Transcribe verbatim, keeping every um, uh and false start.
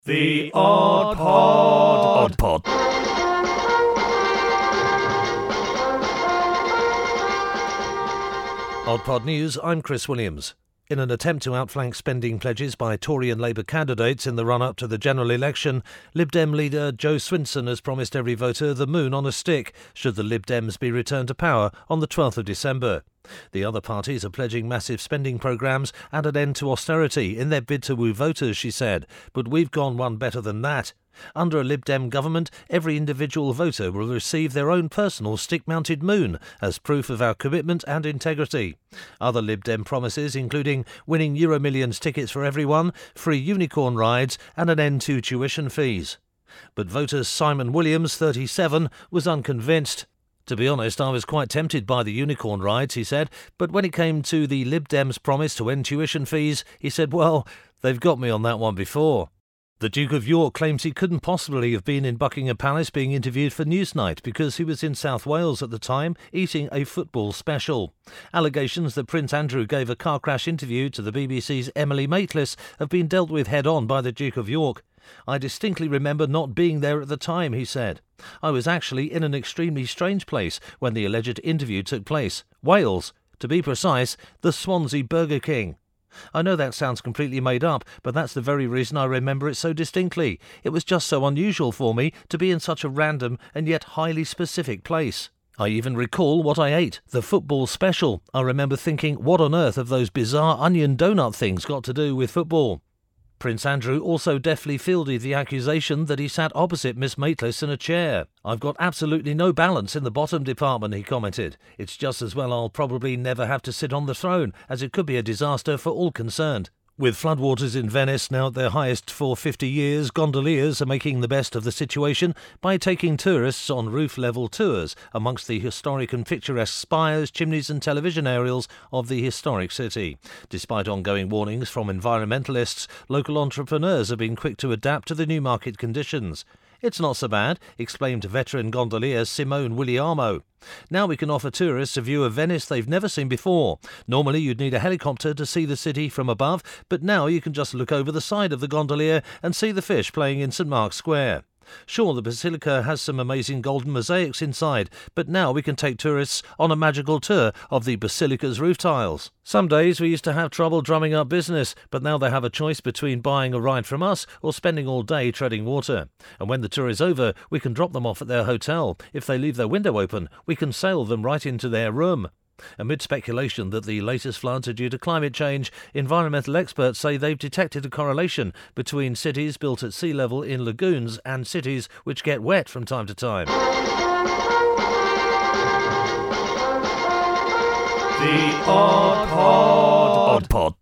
The Odd Pod. Odd Pod. Odd Pod News, I'm Chris Williams. In an attempt to outflank spending pledges by Tory and Labour candidates in the run-up to the general election, Lib Dem leader Jo Swinson has promised every voter the moon on a stick should the Lib Dems be returned to power on the twelfth of December. The other parties are pledging massive spending programmes and an end to austerity in their bid to woo voters, she said. But we've gone one better than that. Under a Lib Dem government, every individual voter will receive their own personal stick-mounted moon as proof of our commitment and integrity. Other Lib Dem promises including winning Euro Millions tickets for everyone, free unicorn rides and an end to tuition fees. But voter Simon Williams, thirty-seven, was unconvinced. To be honest, I was quite tempted by the unicorn rides, he said, but when it came to the Lib Dems' promise to end tuition fees, he said, well, they've got me on that one before. The Duke of York claims he couldn't possibly have been in Buckingham Palace being interviewed for Newsnight because he was in South Wales at the time eating a football special. Allegations that Prince Andrew gave a car crash interview to the B B C's Emily Maitlis have been dealt with head-on by the Duke of York. I distinctly remember not being there at the time, he said. I was actually in an extremely strange place when the alleged interview took place. Wales. To be precise, the Swansea Burger King. I know that sounds completely made up, but that's the very reason I remember it so distinctly. It was just so unusual for me to be in such a random and yet highly specific place. I even recall what I ate, the football special. I remember thinking, what on earth have those bizarre onion donut things got to do with football? Prince Andrew also deftly fielded the accusation that he sat opposite Miss Maitlis in a chair. I've got absolutely no balance in the bottom department, he commented. It's just as well I'll probably never have to sit on the throne, as it could be a disaster for all concerned. With floodwaters in Venice now at their highest for fifty years, gondoliers are making the best of the situation by taking tourists on roof-level tours amongst the historic and picturesque spires, chimneys and television aerials of the historic city. Despite ongoing warnings from environmentalists, local entrepreneurs have been quick to adapt to the new market conditions. It's not so bad, explained veteran gondolier Simone Williamo. Now we can offer tourists a view of Venice they've never seen before. Normally you'd need a helicopter to see the city from above, but now you can just look over the side of the gondolier and see the fish playing in St Mark's Square. Sure, the Basilica has some amazing golden mosaics inside, but now we can take tourists on a magical tour of the Basilica's roof tiles. Some days we used to have trouble drumming up business, but now they have a choice between buying a ride from us or spending all day treading water. And when the tour is over, we can drop them off at their hotel. If they leave their window open, we can sail them right into their room. Amid speculation that the latest floods are due to climate change, environmental experts say they've detected a correlation between cities built at sea level in lagoons and cities which get wet from time to time. The Odd Pod. Odd Pod.